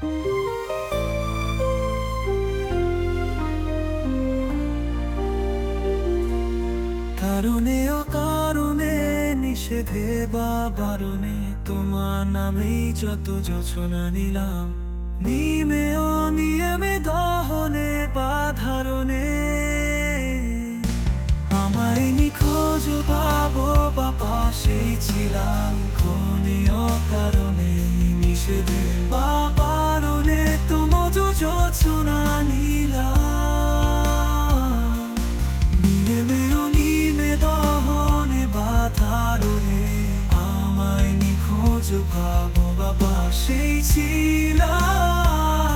কারণে অকারণে, নিষেধে বা বারণে, তোমার নামেই যত যোছনা নিলাম। নিয়মে অনিয়মে, দহনে বা ধারণে, আমায় নিখোঁজ ভাবো বা পাশেই ছিলাম। কোনে অকারণে, নিষেধে বা বারণে, তোমার যোছনা নিলাম। নিয়মে অনিয়মে, দহনে বা ধারণে, আমায় নিখোঁজ ভাবো বা পাশেই ছিলাম।